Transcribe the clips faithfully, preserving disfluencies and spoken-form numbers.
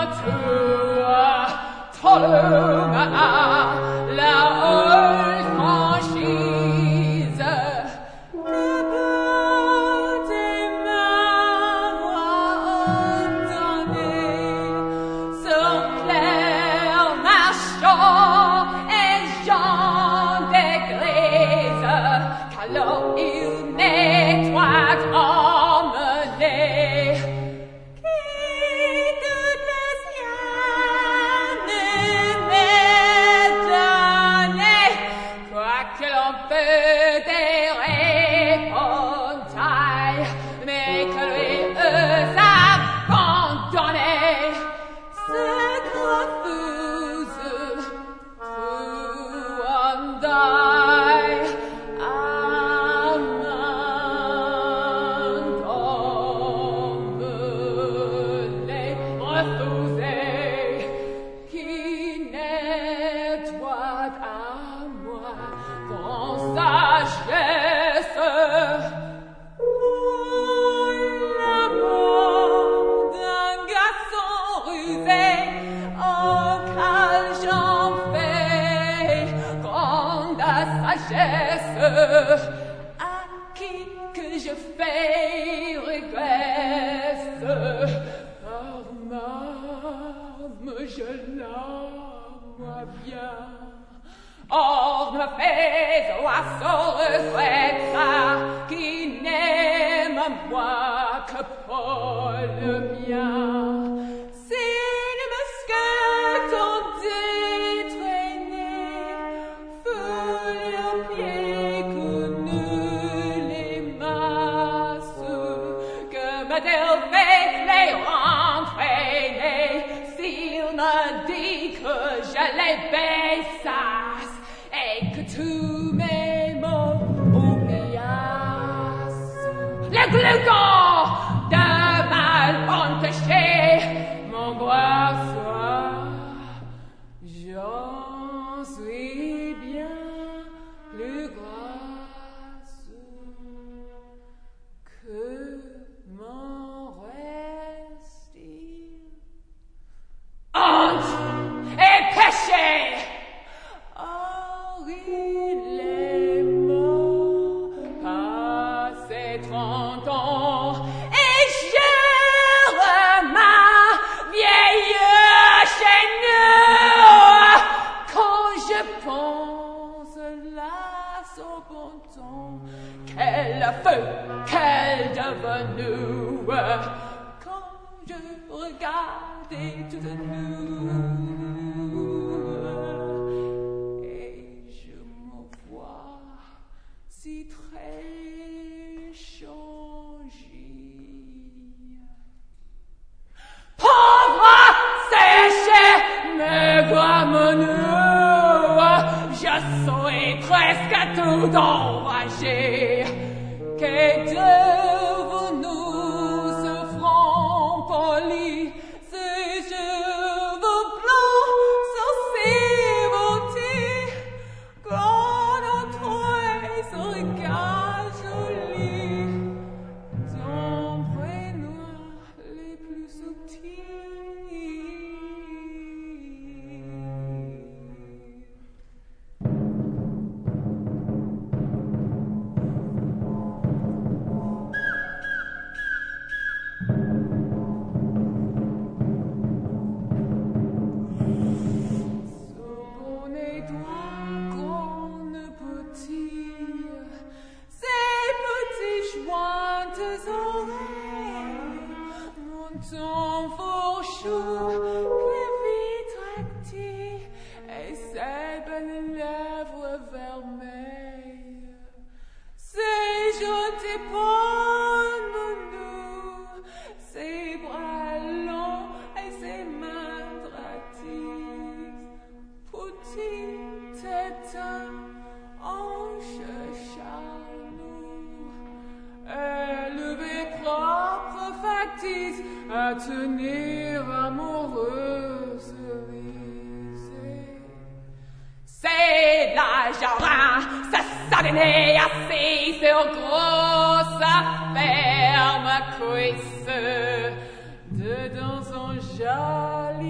Dedans son joli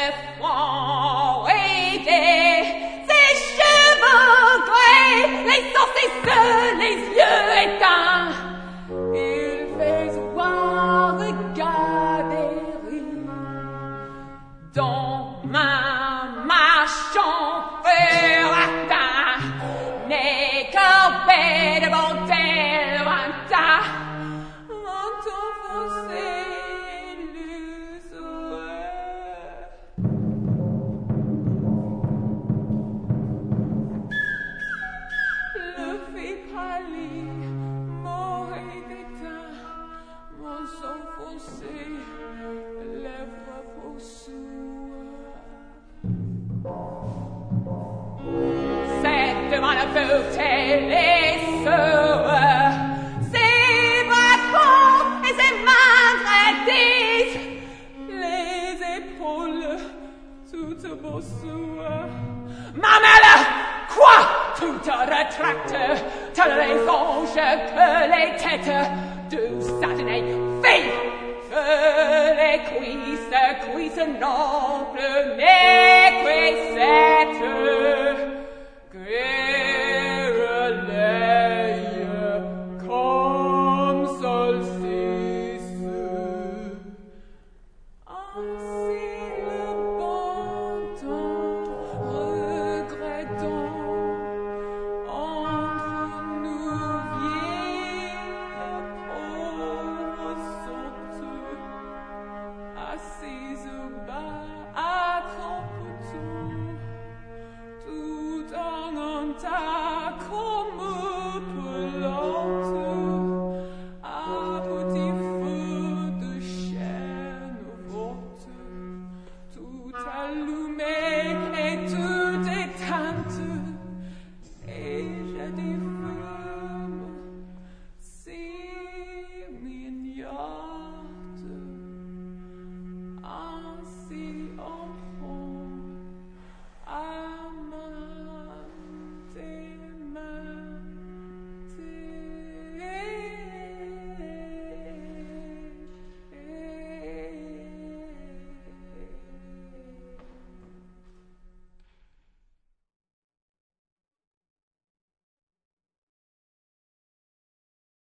front aidé, ses cheveux gris, les sourcils, les yeux éteints. Il fait voir regarder dans ma marchand atteint, n'est qu'un de bonté lointain. Devant la beauté, les soeurs, ses bras courts et ses mains gratuites, les épaules toutes bossues. Ma mère, quoi? Tout te rétracte, tels les anges que les têtes de satané filles, que les cuisses, cuisses nobles, mais cuissettes. Comme solstice, ainsi le bon temps, regrettant entre nous vieilles pauvres sotteux, assises bas à grands poteaux, tout en un tas comme pelote, à petit feu de chêne haute, tout à l'eau.